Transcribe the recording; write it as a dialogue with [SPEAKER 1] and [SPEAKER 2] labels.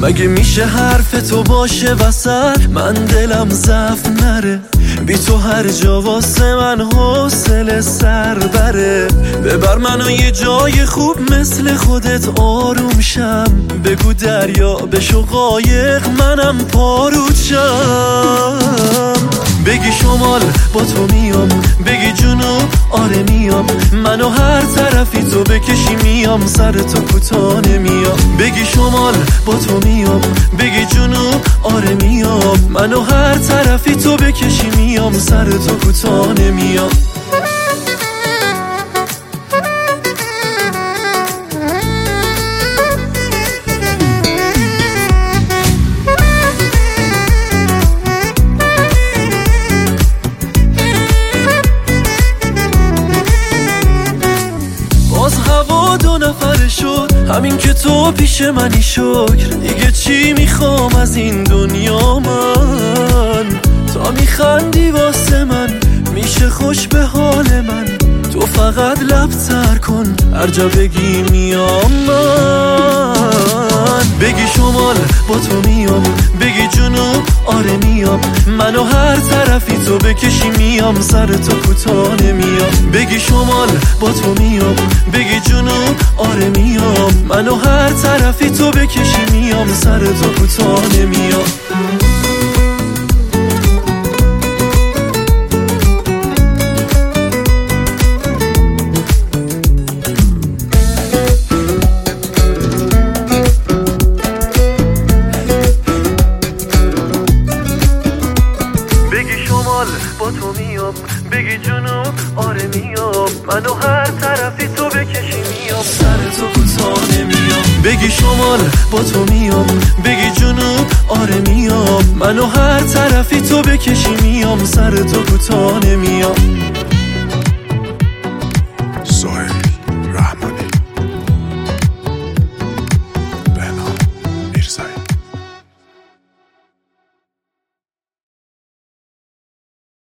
[SPEAKER 1] مگه میشه حرف تو باشه وسط من دلم ضعف نره؟ بی تو هر جا واسه من حوصله سر بره. ببر منو یه جای خوب مثل خودت آروم شم. بگو دریا بشو قایق منم پارود شم. بگی شمال با تو میام، بگی جنوب آره میام. منو هر طرفی تو بکشی میام، سر تو کوتاه نمیام. بگی شمال با تو میام، بگی جنوب آره میام. منو هر طرفی تو بکشی میام، سر تو کوتاه نمیام. دو نفره شد همین که تو پیش منی شکر. دیگه چی میخوام از این دنیا من؟ تا میخندی واسه من میشه خوش به حال من. تو فقط لب تر کن هر جا بگی میام من. بگی شمال با تو میام، بگی جنوب آره میام. منو هر طرفی تو بکشی میام، سر تو کوتاه نمیام. بگی شمال با تو میام، بگی جنوب آره میام. منو هر طرفی تو بکشی میام، سر تو کوتاه نمیام. با تو میام، بگی جنوب آره میام. منو هر طرفی تو بکشی میام، سر تو کوتاه نمیام. بگی شمال با تو میام، بگی جنوب آره میام. منو هر طرفی تو بکشی میام، سر تو کوتاه نمیام.